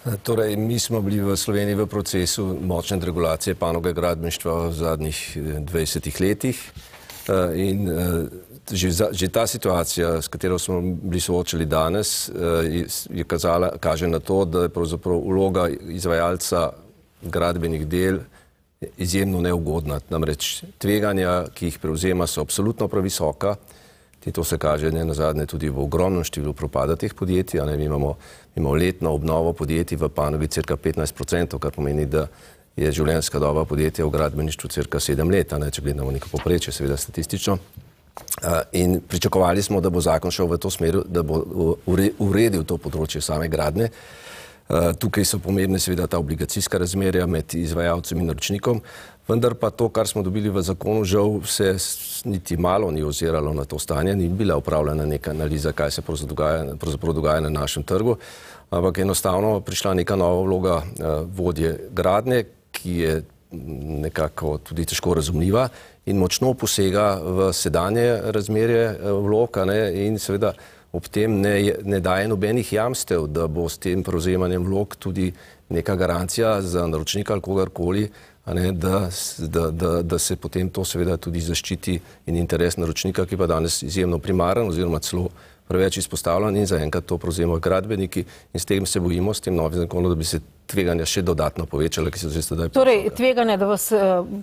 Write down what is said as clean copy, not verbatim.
Torej, mi smo bili v Sloveniji v procesu močne regulacije panoge gradbeništva v zadnjih 20 letih in že ta situacija, s katero smo bili soočali danes, kaže na to, da je pravzaprav vloga izvajalca gradbenih del izjemno neugodna. Namreč tveganja, ki jih prevzema, so absolutno previsoka. In to se kaže nenazadnje tudi v ogromnem številu propada teh podjetij. Mi imamo letno obnovo podjetij v panogi cirka 15%, kar pomeni, da je življenjska doba podjetja v gradbeništvu cirka 7 let, če gledamo neko povprečje, seveda statistično. In pričakovali smo, da bo zakon šel v to smer, da bo uredil to področje same gradnje. Tukaj so pomembne seveda ta obligacijska razmerja med izvajalcem in naročnikom, vendar pa to, kar smo dobili v zakonu, žal se niti malo ni oziralo na to stanje, ni bila upravljena neka analiza, kaj se pravzaprav dogaja na našem trgu, ampak enostavno prišla neka nova vloga vodje gradnje, ki je nekako tudi težko razumljiva in močno posega v sedanje razmerje vlog in seveda ob tem ne daje nobenih jamstev, da bo s tem prevzemanjem vlog tudi neka garancija za naročnika ali kogarkoli, da se potem to seveda tudi zaščiti in interes naročnika, ki pa danes izjemno primaren oziroma celo preveč izpostavljen in zaenkrat to prevzemajo gradbeniki in s tem se bojimo, s tem novim zakonom, da bi se tveganja še dodatno povečala, ki so že sedaj. Torej, tveganja, da vas